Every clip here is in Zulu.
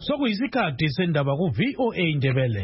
Sokuyisikhathi sendaba ku VOA Indebele.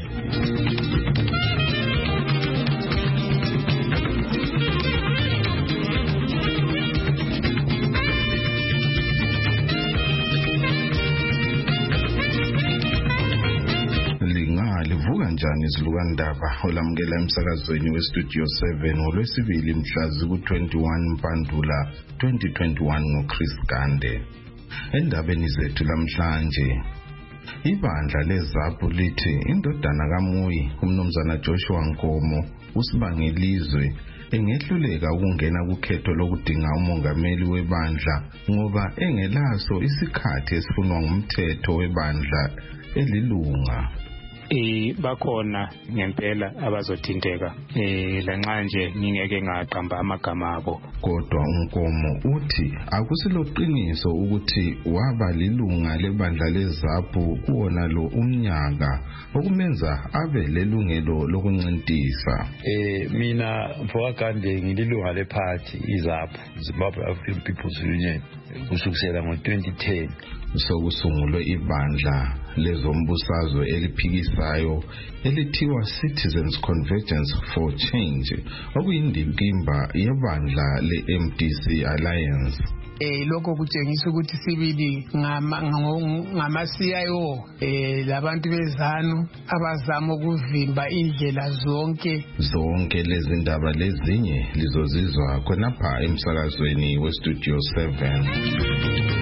Livuka njani izilukandaba olamukela emsakazweni westudio 7 ngolwesibili mhla ziku-21 Mpandula 2021 ngoChris Gande. Endabeni zethu lamhlanje, ibandla leZAPU lithi indodana kaMuyi umnumzana Joshua Nkomo usibangelizwe engehluleka ukungena kukhetho lokudinga umongameli webandla ngoba engelaso isikhathi esifunwa ngumthetho webandla elilunga. Bakhona ngempela abazothinteka lanxa nje ngingeke ngaqamba amagama abo. Kodwa uNkomo uthi akusiloqiniso ukuthi waba lilunga lebandla leZAPU kuwona lo umnyaka okumenza abe lelungelo lokuncintisa. Mina mfowakande ngililunga lephathi iZAPU, Zimbabwe African People's Union, kusukela ngo-2010. Sokusungulwe ibandla lezombusazwe eliphikisayo elithiwa Citizens Convergence for Change okuyindikimba yebandla le-MDC Alliance. Lokho kutshengisa ukuthi sibili ngama-CIO labantu bezanu abazama ukuvimba indlela zonke lezi ndaba lezinye lizozizwa khonapha emsakazweni westudio 7.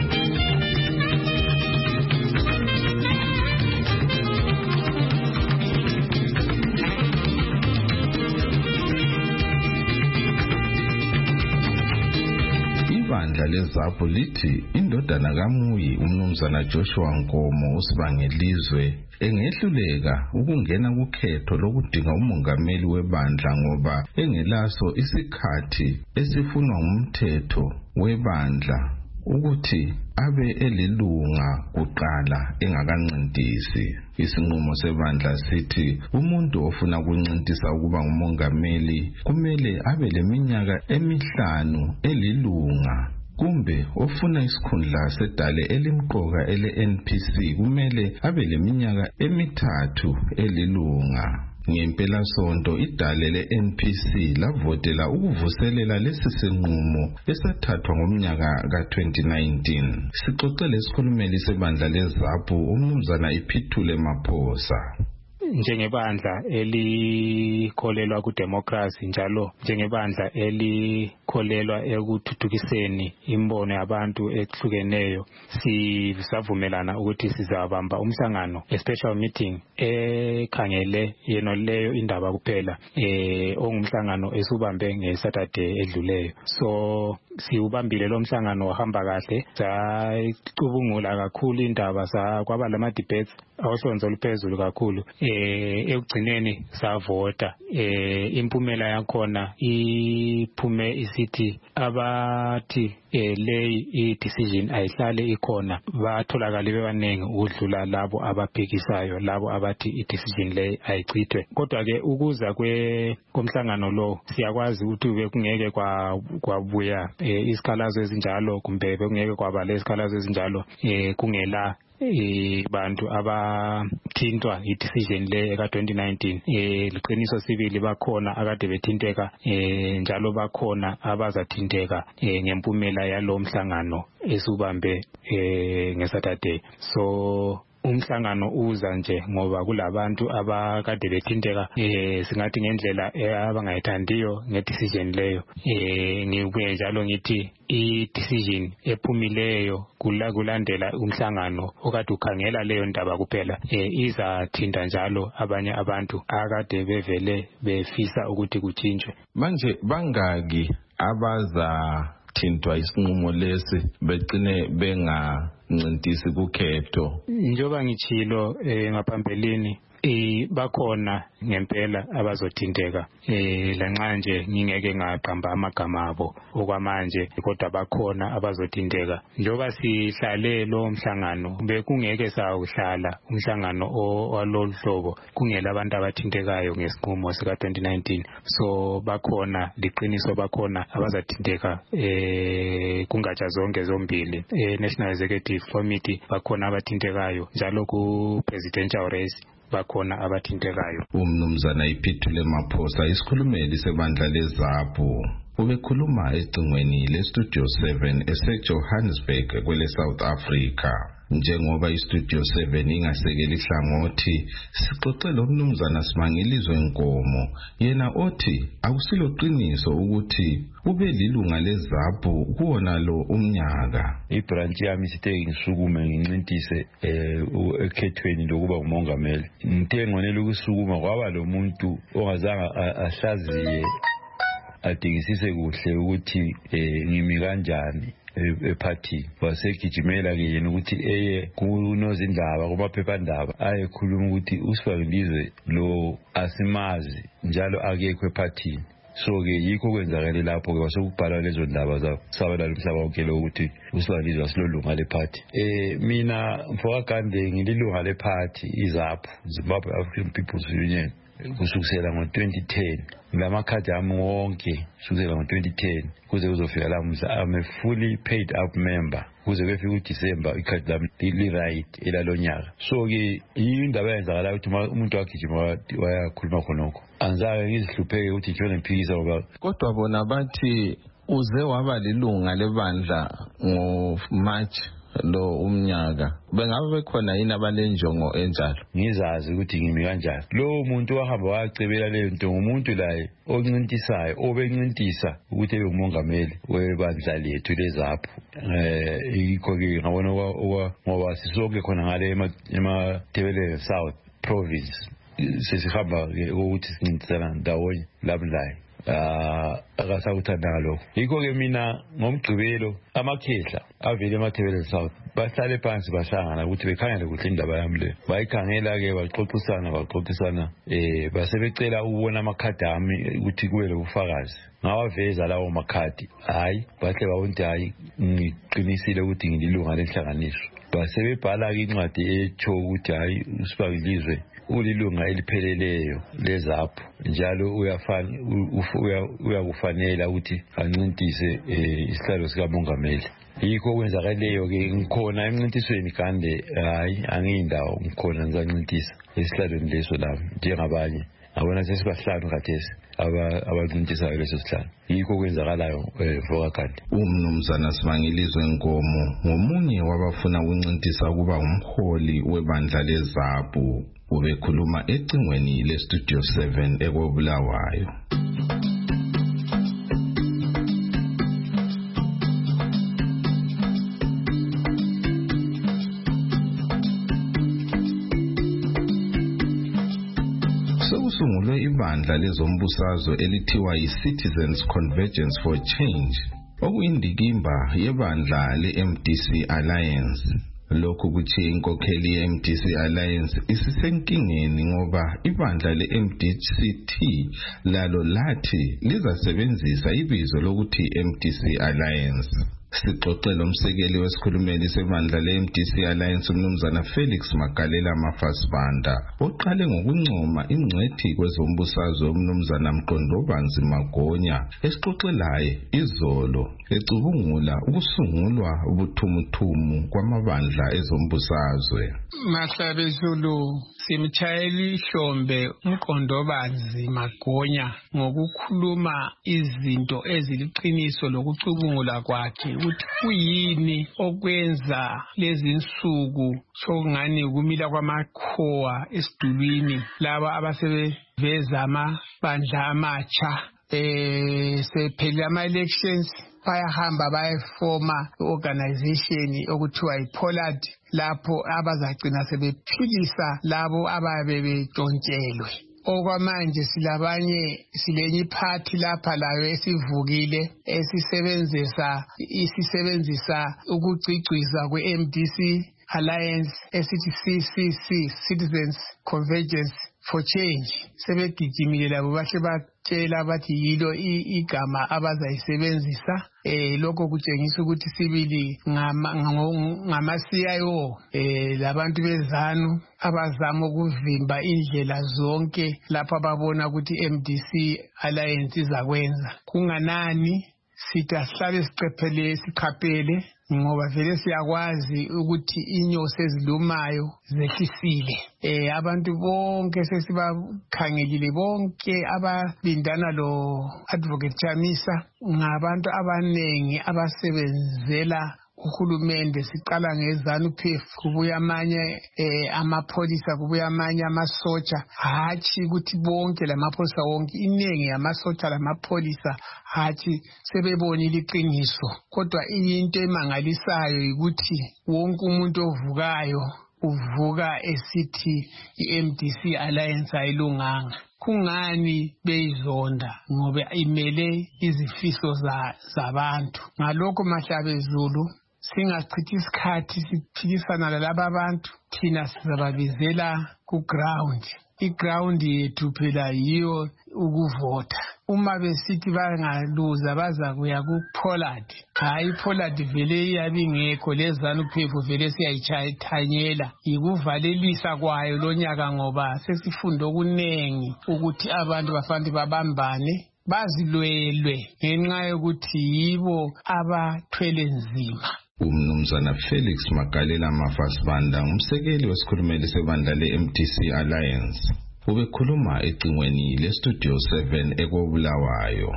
Ibandla leZAPU lithi indodana kaMuyi umnumzana Joshua Nkomo usibangelizwe engehluleka ukungena kukhetho lokudinga umongameli webandla ngoba engelaso isikhathi esifunwa ngumthetho webandla ukuthi abe elilunga kuqala engakancintisi. Isinqumo sebandla sithi umuntu ofuna ukuncintisa ukuba ngumongameli kumele abe leminyaka 5 elilunga, kumbe ofuna isikhundla sedale elimqoka ele-NPC kumele abe leminyaka 3 elilunga. Ngempela sonto idale le-NPC lavotela ukuvuselela lesi sinqumo esathathwa ngomnyaka ka-2019. Sixoxele isikhulumeli sebandla leZAPU umnumzana Iphithule Maphosa. Njengebandla elikholelwa kudemocracy njalo njengebandla elikholelwa ekuthuthukiseni imbono yabantu ehlukeneyo, sisavumelana ukuthi sizabamba umhlangano special meeting ekhangele leyo indaba kuphela ongumhlangano esubambe ngeSaturday edluleyo. So siubambile lo mhlangano wahamba kahle, sacubungula kakhulu indaba, kwaba lama debates awuhlonzo oluphezulu kakhulu. Ekugcineni savota, impumela yakhona iphume isithi abathi leyi i-decision ayihlale ikhona batholakala bebanengi ukudlula labo abaphikisayo, labo abathi i-decision leyi ayichithwe. Kodwa ke ukuza komhlangano lo siyakwazi ukuthi bekungeke kwabuya isikhalazo ezinjalo, kumbe bekungeke kwaba lesikhalazo ezinjalo kungela bantu abathintwa i-decision le ka-2019. Liqiniso sibili bakhona akade bethinteka, njalo bakhona abazathinteka ngempumela yalo mhlangano esubambe ngeSaturday. So umhlangano uza nje ngoba kulabantu abakade bethinteka singathi ngendlela abangayithandiyo ngedecision leyo. Ngibuye njalo ngithi i-decision ephumileyo kulandela umhlangano okade ukhangela leyo ndaba kuphela izathinta njalo abanye abantu akade bevele befisa ukuthi kutshintshwe. Manje bangaki abazathintwa isinqumo lesi begcine bengancintisi kukhetho? Njengoba ngitshilo ngaphambilini, bakhona ngempela abazothinteka lanxa nje ngingeke ngaqamba amagama abo okwamanje, kodwa bakhona abazothinteka. Njoba sihlale lo mhlangano bekungeke sawuhlala umhlangano walolu hlobo kungela abantu abathintekayo ngesinqumo sika 2019. So bakhona liqiniso, bakhona abazathinteka kungatsha zonke zombili. National Executive Committee bakhona abathintekayo, njalo ku presidential race bakhona abathintekayo. Umnumzana Iphithule Maphosa, isikhulumeli sebandla leZAPU, ubekhuluma ecingweni leStudio 7 eseJohannesburg kwele South Africa. Njengoba iStudio 7 ingasekeli hlangothi, sixoxele umnumzana Simangilizwe Nkomo, yena othi akusilo qiniso ukuthi ube lilunga leZAPU kuwona lo umnyaka. Ibranch yami sithe ngisukume ngincintise ekhethweni lokuba umongameli. Ngithe ngonela ukusukuma kwaba lo muntu ongazanga ahlaziye adingisise kuhle ukuthi ngimi kanjani ephathi. Wasegijimela ke yena ukuthi eye kunozindaba kumaphephandaba ayekhuluma ukuthi uSibangilizwe lo asimazi njalo akekho ephathini. So ke yikho kwenzakale lapho ke wasekubhala lezo ndaba zasabela umhlaba wonke lo ukuthi uSibangilizwe asilolunga lephathi. Mina mfowakande ngililunga lephathi iZAPU, Zimbabwe African People's Union, kusukela ngo-2010. Ngamakhadi ami wonke kusukela ngo-2010 kuze kuzofika la mhla I'm a fully paid up member kuze kufike uDisemba ikhadi lami li-right elalonyaka. So ke indaba yenzakala ukuthi umuntu wagijima wayakhuluma khonokho. Anzake ngizihlupheke ukuthi John Mphikisa ngoba kodwa bona bathi uze waba lilunga lebandla ngo-March lo umnyaka. Bengabe bekhona yini abalenjongo enjalo? Ngizazi ukuthi ngimi kanjani. Lo muntu wahamba wacebela leyo nto ngumuntu laye oncintisayo, obencintisa ukuthi ebe umongameli webandla lethu leZAPU. Yikho ke ngabona ngoba sisonke khona ngale eMathebelele South Province sesihamba ukuthi sincintisana ndawonye labulayo. Akasakuthanda lokho. Yikho ke mina ngomgqibelo amakhehla avele eMathebelele South bahlale phansi bahlangana ukuthi bekhangele kuhle indaba yami le. Bayikhangela ke baxoxisana basebecela ukubona amakhadi ami ukuthi kube lobufakazi. Ngawaveza lawo makhadi. Hayi bahle bawonke hayi ngiqinisile ukuthi ngililunga lenhlanganiso. Basebebhala ke incwadi echo ukuthi hayi uSibangilizwe ulilunga elipheleleyo leZAPU njalo uyakufanela ukuthi ancintise isihlalo sikamongameli. Yikho kwenzakaleyo ke ngikhona emncintisweni kande hayi angiyindawo ngikhona ngizancintisa esihlalweni leso lami njengabanye. Abona sesibahlanu khathesi abancintisayo leso sihlalo. Yikho kwenzakalayo mfowakade. Umnumzana Simangilizwe Nkomo ngomunye wabafuna ukuncintisa kuba umholi webandla leZAPU. Ubekhuluma ecingweni leStudio 7 eKobulawayo. Sokusungulwe ibandla lezombusazwe elithiwa yi-Citizens Convergence for Change, okuyindikimba yebandla le-MDC Alliance. Lokhu kuthi inkokheli ye-MDC Alliance isisenkingeni ngoba ibandla le-MDCT lalo lathi lizasebenzisa ibizo lokuthi MDC Alliance. Sixoxele umsekeli wesikhulumeli sebandla le-MDC Alliance umnumzana Felix Magalela Mafasibanda, oqale ngokuncoma ingcwethi kwezombusazwe umnumzana Mqondobanzi Magonya, esixoxelaye izolo ecubungula ukusungulwa ubuthumuthumu kwamabandla ezombusazwe. Mahlabe Zulu simchayeli ihlombe uMqondobanzi Magonya ngokukhuluma izinto eziliqiniso lokucubungula kwakhe ukuthi kuyini okwenza lezi insuku sokungani ukumila kwamakhowa esidulwini laba abasebeveza amabandla amatsha sephelile ama-elections bayahamba bayefoma organization okuthiwa yiPollard lapho abazagcina sebephilisa labo ababe betshontshelwe. Okwamanje silenye iphathi lapha layo esivukile isisebenzisa ukucicizwa kwe-MDC Alliance esithi CCC, Citizens Convergence for Change, sebegijimile labo bahle batshela bathi yilo igama abazayisebenzisa. Lokho kutshengisa ukuthi sibili ngama-CIO labantu bezanu abazama ukuvimba indlela zonke lapho ababona ukuthi MDC Alliance izakwenza. Kunganani sithi asihlale siqaphele ngoba vele siyakwazi ukuthi inyosi ezilumayo zehlisile. Abantu bonke sesibakhangelile bonke ababindana lo Advocate Chamisa ngabantu abanengi abasebenzela uhulumende. Siqala ngeZANU-PF, kubuya amanye amapholisa, kubuya amanye amasotsha. Hatshi ukuthi bonke lamapholisa wonke, iningi yamasotsha lamapholisa hatshi sebebonile iqiniso. Kodwa into emangalisayo ukuthi wonke umuntu ovukayo uvuka esithi iMDC Alliance ayilunganga. Kungani beyizonda? Ngoba imele izifiso zabantu. Ngalokho Mahlabe Zulu, singachithi isikhathi siphikisana lalaba abantu, thina sizababizela ku-ground. I-ground yethu phela yiyo ukuvota. Uma besithi bangaluza baza kuya ku-Pollard. Hayi, Pollard vele iyabe ingekho, leZANU-PF vele siyayithanyela. Yikuvalelisa kwayo lo nyaka ngoba sesifunda okunengi ukuthi abantu bafanele babambane bazilwelwe ngenxa yokuthi yibo abathwele nzima. Umnumzana Felix Magalela Mafasibanda, umsekeli wesikhulumeli sebandla le-MDC Alliance, ubekhuluma ecingweni le-Studio 7 eKobulawayo.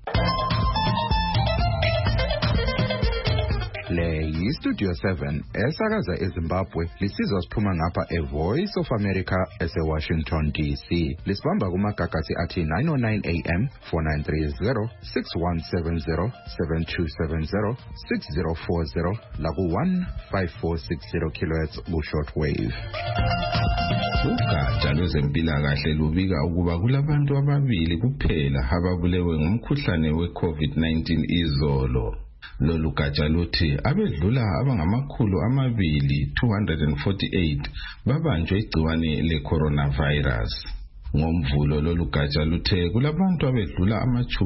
Le yi-Studio 7 esakaza eZimbabwe, lisizwa siphuma ngapha eVoice of America ese-Washington DC. Lisibamba kumagagasi athi 909 AM, 4930, 6170, 7270, 6040, laku-15460 kHz ku-shortwave. Ugatsha lwezempilakahle lubika ukuba kulabantu ababili kuphela ababulewe ngumkhuhlane we-COVID-19 izolo. Lolu gatsha luthi abedlula abangamakhulu 248 babanjwe igciwane le-coronavirus. Ngomvulo lolu gatsha luthe kulabantu abedlula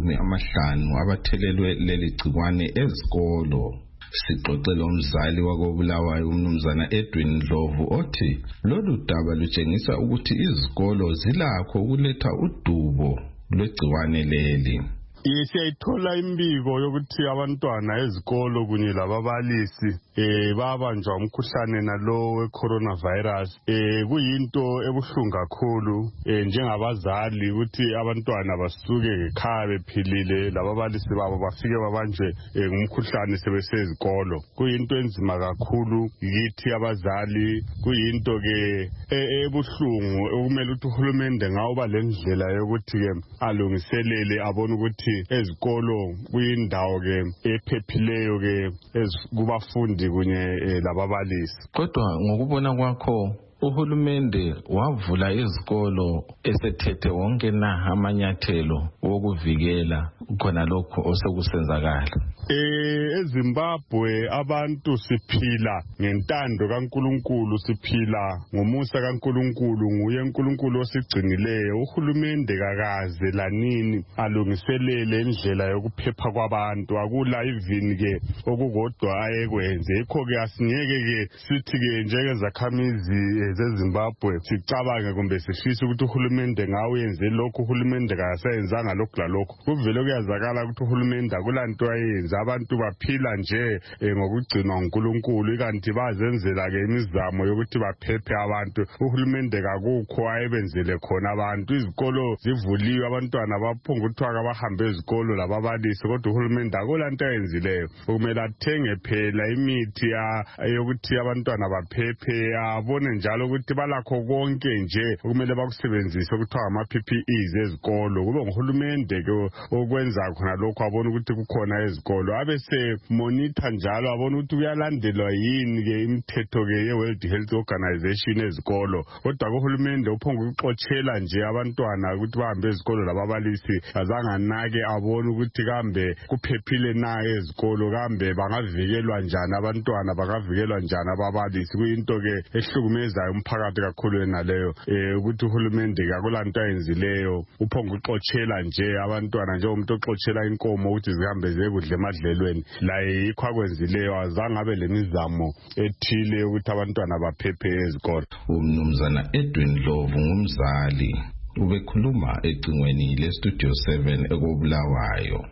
50 abathelelwe leli gciwane ezikolo. Sixoxele umzali wakoBulawayo umnumzana Edwin Ndlovu othi lolu daba lutshengisa ukuthi izikolo zilakho ukuletha udubo lwegciwane leli. Siyayithola imbiko yokuthi abantwana ezikolo kunye lababalisi babanjwa umkhuhlane nalo we-coronavirus. Kuyinto ebuhlungu kakhulu njengabazali ukuthi abantwana basuke ngekhaya bephilile, lababalisi babo bafike babanjwe ngumkhuhlane sebesezikolo. Kuyinto enzima kakhulu yithi abazali, kuyinto ke ebuhlungu okumele ukuthi uhulumende ngawuba lendlela yokuthi ke alungiselele abone ukuthi ezikolo kuyindawo ke ephephileyo ke kubafundi kunye lababalisi. Kodwa ngokubona kwakho uhulumende wavula izikolo esethethe wonke na amanyathelo wokuvikela khona lokho osekusenzakala? eZimbabwe abantu siphila ngentando kaNkulunkulu, siphila ngomusa kaNkulunkulu, nguye uNkulunkulu osigcinileyo. Uhulumende kakaze lanini alungiselele indlela yokuphepha kwabantu, akula even ke okukodwa ayekwenze. Yikho ke asingeke ke sithi ke njengezakhamizi zeZimbabwe sicabange kumbe sifise ukuthi uhulumende ngawenze lokho, uhulumende kasayenzanga lokho lalokho. Kuvele kuyazakala ukuthi uhulumende akulanto ayenza, abantu baphila nje ngokugcinwa uNkulunkulu, ikanti bazenzela ke imizamo yokuthi baphephe abantu. Uhulumende kakukho ayebenzele khona abantu. Izikolo zivuliwe, abantwana baphunguthiwa bahambe ezikolo lababalisi, kodwa uhulumende akulanto ayenzileyo. Kumele athenge phela imithi yokuthi abantwana baphephe, abone njalo ukuthi balakho konke nje kumele bakusebenzise okuthiwa ama-PPEs ezikolo. Kube nguhulumende ke okwenza ekwenza khona lokho abona ukuthi kukhona ezikolo abese monitor njalo abona ukuthi kuyalandelwa yini ke imithetho ke ye-World Health Organization ezikolo kodwa uhulumende uphonga ukuxotshela nje abantwana ukuthi bahambe ezikolo lababalisi azanganake abone ukuthi kambe kuphephile na ezikolo kambe bangavikelwa njani abantwana bangavikelwa njani ababalisi kuyinto ke ehlukumezayo umphakathi kakhulu enaleyo ukuthi uhulumende akulanto ayenzileyo uphonga uxotshela nje abantwana nje umuntu oxotshela inkomo ukuthi zihambe zekudla emadlelweni laye yikho akwenzileyo azange abe lemizamo ethile ukuthi abantwana baphephe ezikolo. Umnumzana Edwin Dlovu ngumzali ubekhuluma ecingweni le Studio 7 ekobulawayo.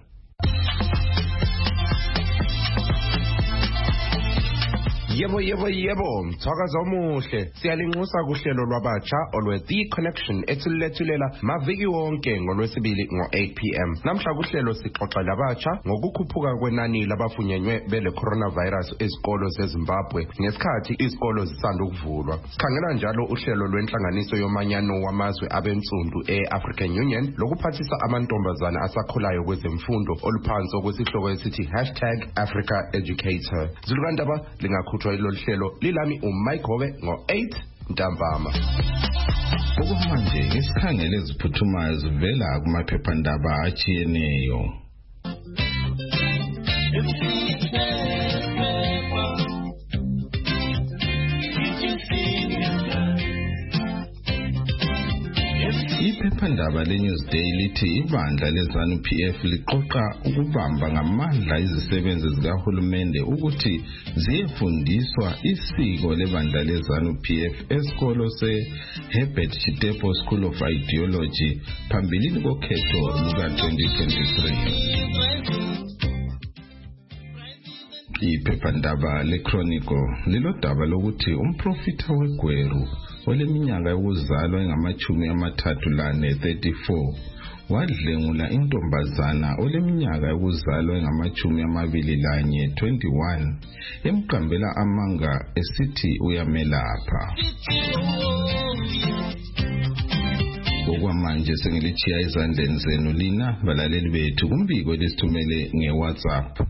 Yebo, mthakazo omuhle. Siyalinxusa kuhlelo lwabatsha olwe The Connection ethulethulela maviki wonke ngolwesibili ngo-8 p.m. Namhla kuhlelo sixoxa labatsha ngokukhuphuka kwenani labafunyenywe bele coronavirus ezikolo zeZimbabwe ngesikhathi izikolo zisanda ukuvulwa. Sikhangela njalo uhlelo lwenhlanganiso yomanyano wamazwe abensundu e-African Union lokuphathisa amantombazana asakhulayo kwezemfundo oluphansi okwesihloko esithi #AfricaEducator. Zulukandaba lingakhutshwa ilolu hlelo lilami uMike Hobe ngo-8 ntambama. Okumanje isikhangele eziphuthumayo zivela kumaphephandaba atshiyeneyo. Iphephandaba leNewsday lithi ibandla leZANU-PF lixoxa ukubamba ngamandla izisebenzi zikahulumende ukuthi ziyefundiswa isiko lebandla leZANU-PF esikolo seHerbert Chitepo School of Ideology phambilini kokhetho luka-2023. Iphephandaba leChronicle lilodaba lokuthi umprofita weGweru oleminyaka yokuzalwa engama-34 wadlengula intombazana oleminyaka yokuzalwa engama-21 emqambela amanga esithi uyamelapha. Okwamanje sengilichiya izandleni zenu lina balaleli bethu kumbiko lesithumele ngeWhatsApp.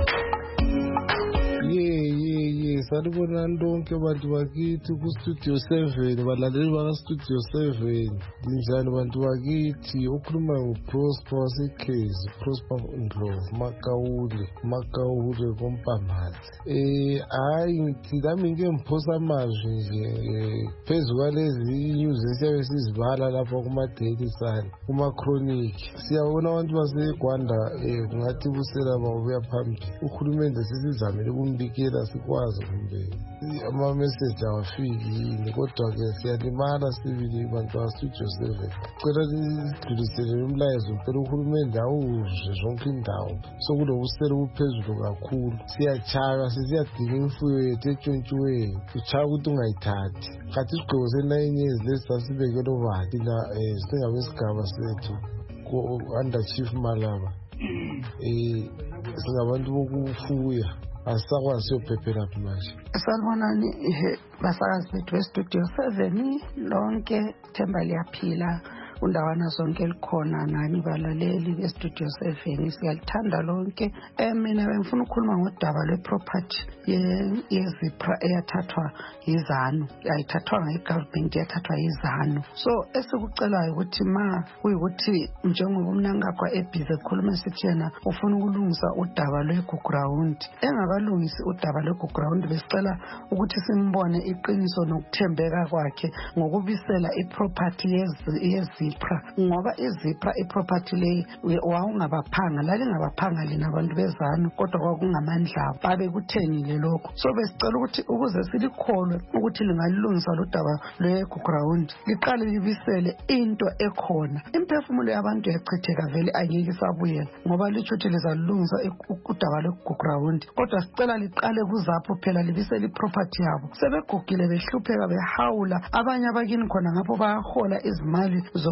Salibona ndonke bantu bakithi ku-Studio 7 balaleli baka-Studio 7 linjani bantu bakithi okhuluma nguProsper wasekhezi Prosper Ndlovu Makawule kompamazi. Hayi ngithi nami ngike ngiphosa amazwi nje phezu kwalezi news esiyabe sizibhala lapha kuma-Daily Sun kuma-Chronic. Siyabona abantu baseGwanda kungathi busela babuya phambili uhulumende sisizamile ukumbikela sikwazi ama-message awafiki yini kodwa-ke siyalimala sibili bantu ba-Studio 7 cela lidlulisele umlayezo phela uhulumende awuzwe zonke indawo sokulobusela obuphezulu kakhulu siyachaywa sesiyadinga imfuyo yethu etshontshiweyo uchaya ukuthi ungayithathi kanti isigqoko se-9 years lesi sasibekele obani thina singabesigaba sethu under Chief Malaba singabantu bokufuya asakwazi siyophephela phi manje. Salibonani basakazi bethu eStudio 7 lonke themba liyaphila undawana zonke likhona nani balaleli beStudio 7 siyalithanda lonke. Mina bengifuna ukukhuluma ngodaba lweproperty yeZipra eyathathwa yiZANU ayithathwanga igovernment yathathwa yiZANU. So esikucelayo ukuthi ma kuyikuthi njengoba umnankakwa ebhize ekhuluma esithi yena ufuna ukulungisa udaba lweGuground engakalungisi udaba lweGuground besicela ukuthi simbone iqiniso nokuthembeka kwakhe ngokubisela iproperty yeZipra ngoba iZipra iproperty leyi wawungabaphanga lalingabaphanga lina abantu beZANU kodwa kwakungamandla babe kuthengile lokho. So besicela ukuthi ukuze silikholwe ukuthi lingalilungisa lo daba lweGuground liqale libisele into ekhona. Imphefumulo yabantu yachitheka vele angeke isabuyela ngoba litsho ukuthi lizalungisa udaba lweGuground kodwa sicela liqale kuzapho phela libisele iproperty yabo sebegugile behlupheka behawula abanye abakini khona ngapho bayahola izimali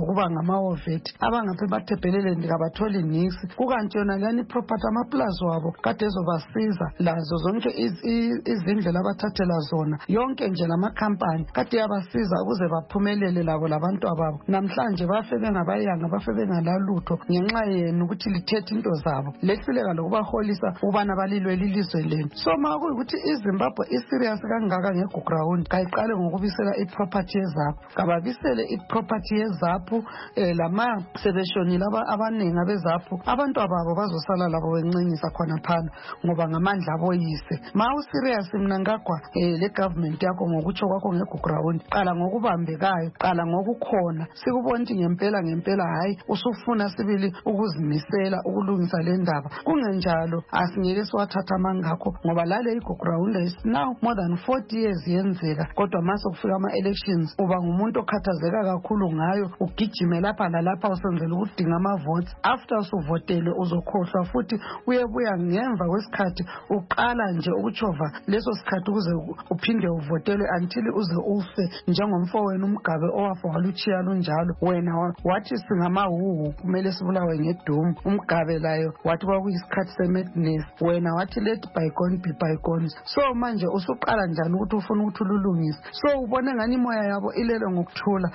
ukuba ngamawovethi abangaphe emathebheleleni kabatholi nix kukanti yona lani property amaplaza wabo kade ezobasiza lazo zonke izindlela abathathela zona yonke nje lamakhampani kade yabasiza ukuze baphumelele labo labantu ababo namhlanje bafe bengabayanga bafe bengalalutho ngenxa yenu ukuthi lithethe into zabo lehluleka lokubaholisa ukubana balilwe lilizwe lenu so ma kuyikuthi iZimbabwe iserious kangaka ngeground kayiqale ngokubisela iproperty yezaphu kababisele iproperty yezaphu lama sebeshonile abaningi abezaphu abantu ababo bazosala labo bencenyisa khona phana ngoba ngamandla aboyise ma userious mina ngagwa le government yakho ngokutsho kwakho ngeground qala ngokubambekayo qala ngokukhona sikubonti ngempela hayi usufuna sibili ukuzimisela ukulungisa le ndaba kungenjalo asingeke siwathatha amangakho ngoba lale iground is now more than 40 years yenzeka kodwa mase kufika ama-elections uba ngumuntu okhathazeka kakhulu ngayo ugijime lapha lalapha usenzela ukudinga ama-votes after usuvotele uzokhohlwa futhi uyebuya ngemva kwesikhathi uqala nje ukutshova leso sikhathi ukuze uphinde uvotelwe until uze ufe njengomfowenu uMgabe owafa walutshiya lunjalo wena wathi singamahuhu kumele sibulawe ngedumu uMgabe layo wathi kwakuyisikhathi se-madness wena wathi let bygone be bygones so manje usuqala njani ukuthi ufuna ukuthi ululungise so ubone ngani imoya yabo ilele ngokuthula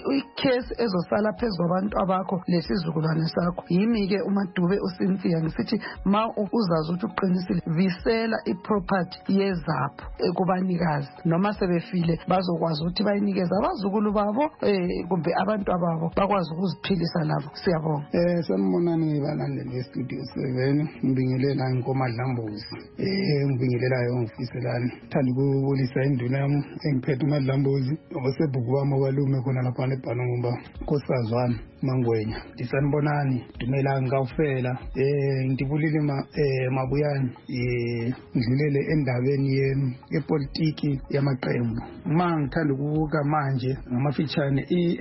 icase ezosala phezu kwabantu abakho lesizukulwane sakho yimi-ke uMadube uCynthia ngisithi ma uzazi ukuthi uqinisile visela iproperty yezaphu kubanikazi noma sebefile bazokwazi ukuthi bayinikeze abazukulu babo kumbe abantu ababo bakwazi ukuziphilisa labo siyabonga sanibonani ngibalandeli bestudio 7 ngibingelela inkomadlambuzi ngibingelelayo ngifiselani thanda ukubulisa induna yami engiphethe uMadlambuzi osebhuku wami owalume khona lapha eBhanumba nkosazwana Mangwenya ndisanibonani dumela ngawufela ngidibulile mabuyani ngidlulele endabeni yepolitiki yamaqembu ma ngithanda ukubuka manje ngamafitshane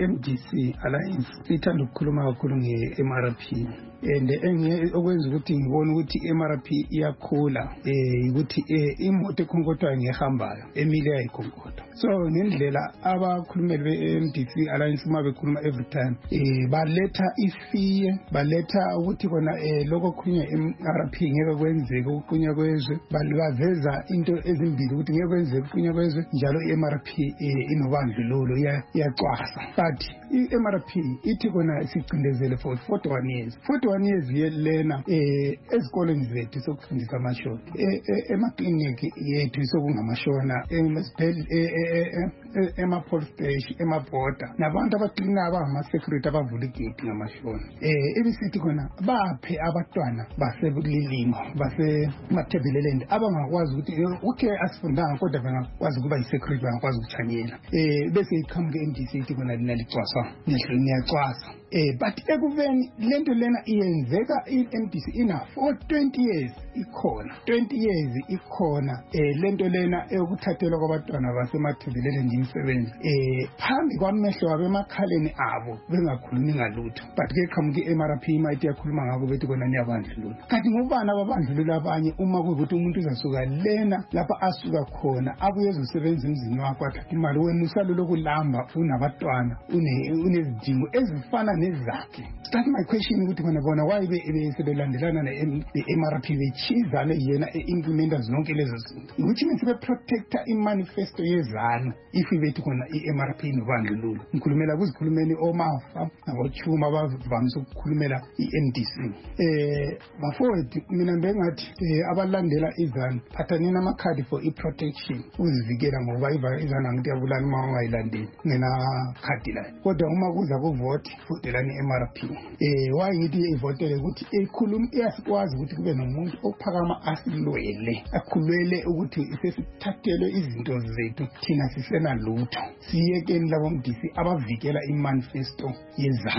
iMDC Alliance sithanda ukukhuluma kakhulu nge-MRP and okwenza ukuthi ngibone ukuthi iMRP iyakhula ukuthi imoto ekhonkothayo ngehambayo emile yayikhonkotha so nendlela abakhulumeli be-MDC Alliance uma bekhuluma every time baletha ifiye baletha ukuthi kona lokho khulunywa iMRP ngeke kwenzeke ukuqunywa kwezwe baveza into ezimbili ukuthi ngeke kwenzeke ukuqunywa kwezwe njalo iMRP inobandlululo iyacwasa but iMRP ithi kona sicindezele for 41 years 41 years yelena ezikoleni zethu sokufundisa amashona emakliniki yethu sokungamashona ema-police station ema-border nabantu abaklina abangama-security abavula igedi ngamashona ebisithi khona baphe abantwana baselilimo basemathebheleleni abangakwazi ukuthi asifundanga kodwa bengakwazi ukuba yi-security bangakwazi ukuthanyela bese iqhamuke MDC ithi khona lina licwaswa niyacwasa but ekuveni lento lena iyenzeka i-MDC ina for 20 years ikhona 20 years ikhona lento lena eyokuthathelwa kwabantwana basemathebheleleni imisebenzi phambi kwamehlo wabo emakhaleni abo bengakhulumi ngalutho but ke qhamuke iMRP imayithi yakhuluma ngako bethi kona niyabandlulula kanti ngubani ababandlulula abanye uma kuyukuthi umuntu uzasuka lena lapha asuka khona abuye ezosebenza emzini wakho athatha imali wena usalolo kulamba unabantwana unezidingo ezifana nezakhe start my question ukuthi bona why besebelandelana ne-MRP bechizana yena implementa zonke lezo zinto which means beprotecta imanifesto yezanu if bethi khona i-MRP nobandlululo ngikhulumela kuzikhulumeni omafa nabochuma abavamisa ukukhulumela i-MDC bafowethu mina bengathi abalandela izanu phathaneni amakhadi for i-protection uzivikela ngoba izanu angithi yabulala uma ungayilandeli ngena khadi layo kodwa uma kuza kuvote votelani i-MRP why ngithi ivotele ukuthi iyakwazi ukuthi kube nomuntu ophakama asilwele akhulwele ukuthi sesithathelwe izinto zethu thina sisena lutho siyekeni labo MDC abavikela imanifesto yezanu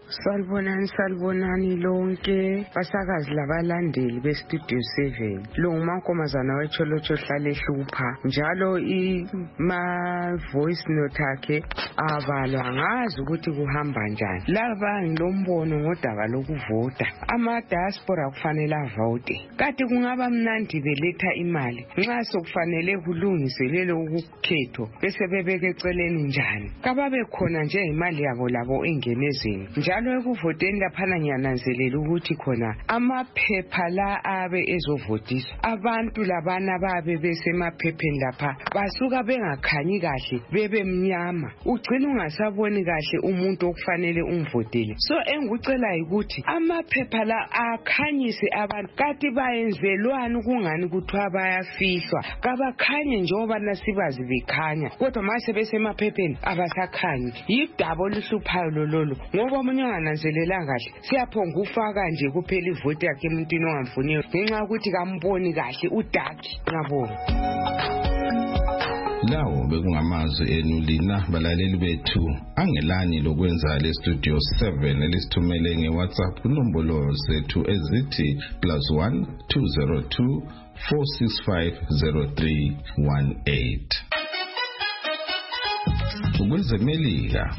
Salbonani lonke basakazi labalandeli beStudio 7. Lo ngumankomazana wecholotsho hlale hlupha njalo ma voice note akhe abalwa ngazi ukuthi kuhamba njani. Laba ngilombono ngodaba lokuvota. Ama diaspora kufanele avote. Kati kungaba mnandi beletha imali. Nxa sokufanele kulungiselele ukukhetho bese bebeke eceleni njani. Kababe khona nje imali yabo labo engenezeni. Njalo ekuvoteni laphana ngiyananzelela ukuthi khona amaphepha la abe ezovotiswa. Abantu labana babe besemaphepheni lapha basuka bengakhanyi kahle bebe mnyama. Ugcina ungasaboni kahle umuntu okufanele umvotele. So engikucela ukuthi amaphepha la akhanyise abantu kati bayenzelwani ukungani kuthiwa bayafihlwa. Kabakhanye njengoba nasibazi bekhanya. Kodwa mase besemaphepheni abasakhanyi. Yidaba oluhluphayo lolo. Ngoba umunye angananzelela kahle siyaphonga ufaka nje kuphela ivoti yakhe emntwini ongamfuniyo ngenxa ukuthi kamboni kahle udaki. Ngabonga. Lawo bekungamazwi enu lina balaleli bethu angelani lokwenza le Studio 7 elisithumele ngeWhatsApp kunombolo zethu ezithi +1 202 465 0318. Ukwezemelika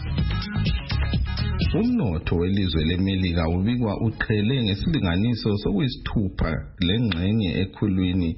umnotho welizwe leMelika ubikwa uqhele ngesilinganiso sokuyisithupha lengxenye ekhulwini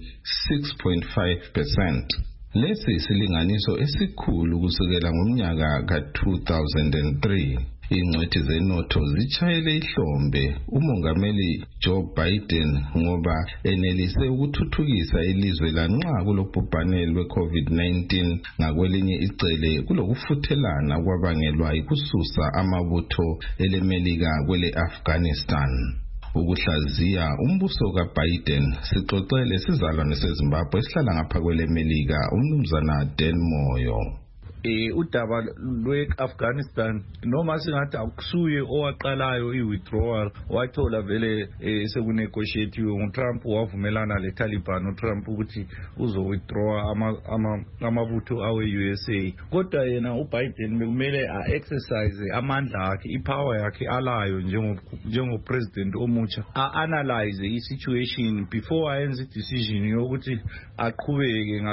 6.5%. Lesi silinganiso esikhulu kusukela ngomnyaka ka-2003. Ingcwethi zenotho zichayele ihlombe umongameli Joe Biden ngoba enelise ukuthuthukisa ilizwe lanxa kulobhubhane lwe-COVID-19 ngakwelinye icele kulokufuthelana kwabangelwa ikususa amabutho eleMelika kwele Afghanistan. Ukuhlaziya umbuso kaBiden sixoxele sizalwane seZimbabwe esihlala ngapha kwele Melika umnumzana Dan Moyo. Udaba lwe-Afghanistan noma singathi akusuye owaqalayo i-withdrawal wathola vele sekunegotiatiwe nguTrump wavumelana le-Taliban uTrump ukuthi uzo-withdraw amabutho awe-USA. Kodwa yena uBiden bekumele a-exercise amandla akhe ipower yakhe alayo njengopresident omutsha a-analyze i-situation before ayenze i-decision yokuthi aqhubeke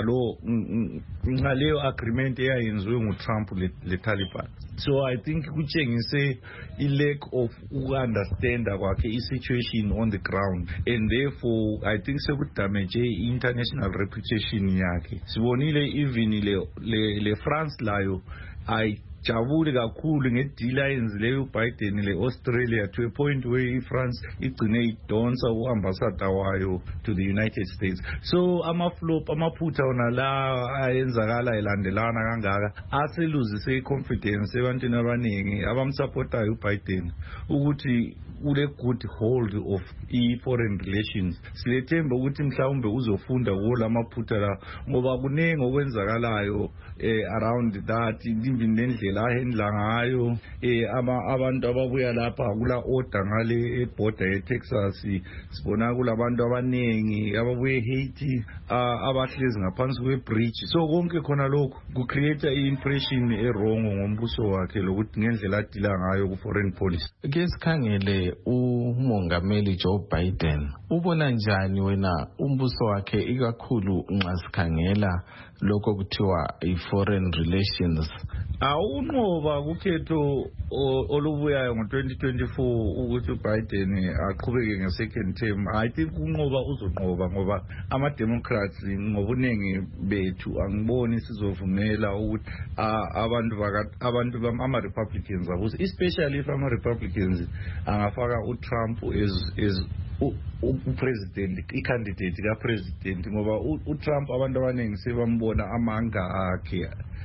ngaleyo agreement eyayenziwe nguTrump le-Taliban. So I think kutshengise i-lack of uku-understanda kwakhe i-situation on the ground and therefore I think sekudamage i-international reputation yakhe. Sibonile even le-France layo jabule kakhulu ngedeal ayenzileyo uBiden le-Australia to a point where iFrance igcine idonsa uambassador wayo to the United States. So amaphutha wona la ayenzakala elandelana kangaka aseluzise i-confidence ebantwini abaningi abamsupportayo uBiden ukuthi ule good hold of i-foreign relations. Silethemba ukuthi mhlawumbe uzofunda kuwo lamaphutha la ngoba kuningi okwenzakalayo around that indlela ahendla ngayo abantu ababuya lapha kula order ngale eborder eTexas sibona kulabantu abaningi ababuye eHaiti abahlezi ngaphansi kwebridge. So konke khona lokho ku create i-impression wrong ngombuso wakhe lokuthi ngendlela adila ngayo ku foreign policy. Ke sikhangele umongameli Joe Biden ubona njani wena umbuso wakhe ikakhulu nxa sikhangela lokho kuthiwa i-foreign relations? Unqoba kukhetho olubuyayo ngo-2024 ukuthi uBiden aqhubeke nge-second term. I think unqoba uzonqoba ngoba ama-Democrats ngobuningi bethu angiboni sizovumela ukuthi abantu ama-Republicans abuze, especially if ama-Republicans angafaka uTrump as upresident, i-candidate ka-president ngoba uTrump abantu abaningi sebambona amanga akhe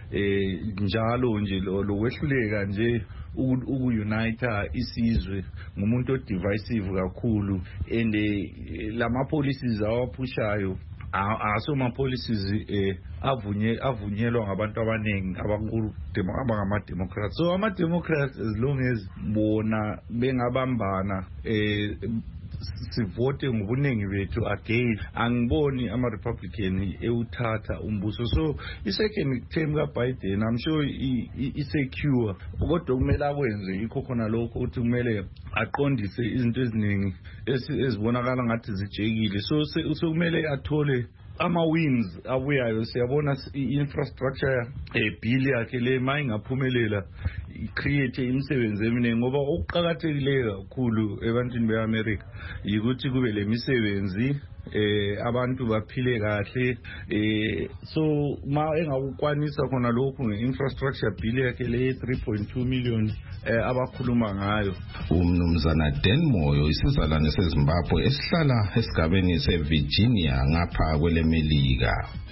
njalo nje lokwehluleka nje uku-unite isizwe ngumuntu odivisive kakhulu and lama policies awaphushayo asoma policies avunyelwa ngabantu abaningi abangama-Democrats. So ama-Democrats as long as bona bengabambana sivote ngobuningi bethu again angiboni ama-Republican ewuthatha umbuso. So i-second term ka-Biden I'm sure i-secure, kodwa kumele akwenze yikho khona lokho ukuthi kumele aqondise izinto eziningi ezibonakala ngathi zijekile. So kumele athole ama-wins abuyayo. Siyabona i-infrastructure bill yakhe le mayingaphumelela i-create imisebenzi eminingi, ngoba okuqakathekileyo kakhulu ebantwini be-America yikuthi kube le misebenzi, abantu baphile kahle. So ma engakukwanisa khona lokhu nge-infrastructure bill yakhe le 3.2 million abakhuluma ngayo. Umnumzana Dan Moyo isizalwane seZimbabwe esihlala esigabeni seVirginia ngapha kwelemelika.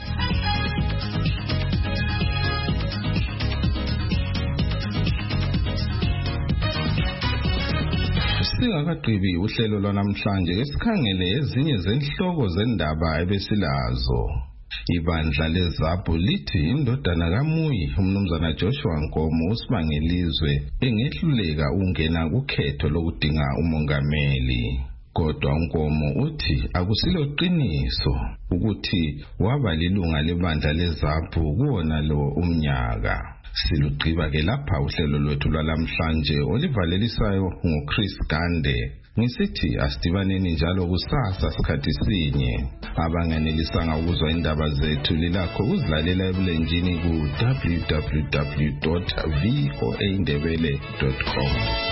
Singakaqhibi uhlelo lwanamhlanje esikhangele ezinye zenhloko zendaba ebesilazo. Ibandla leZAPU lithi indodana kaMuyi umnumzana Joshua Nkomo usibangelizwe engehluleka ungena kukhetho lokudinga umongameli. Kodwa Nkomo uthi akusilo qiniso ukuthi waba lilunga lebandla leZAPU kuwona lo umnyaka. Silugqiba ke lapha uhlelo lwethu lwalamhlanje olivalelisayo ngoChris Gande. Ngisithi asidibaneni njalo kusasa sikhathi sinye. Abanganelisanga ukuzwa indaba zethu lilakho uzilalela ebulenjini ku www.voaindebele.com.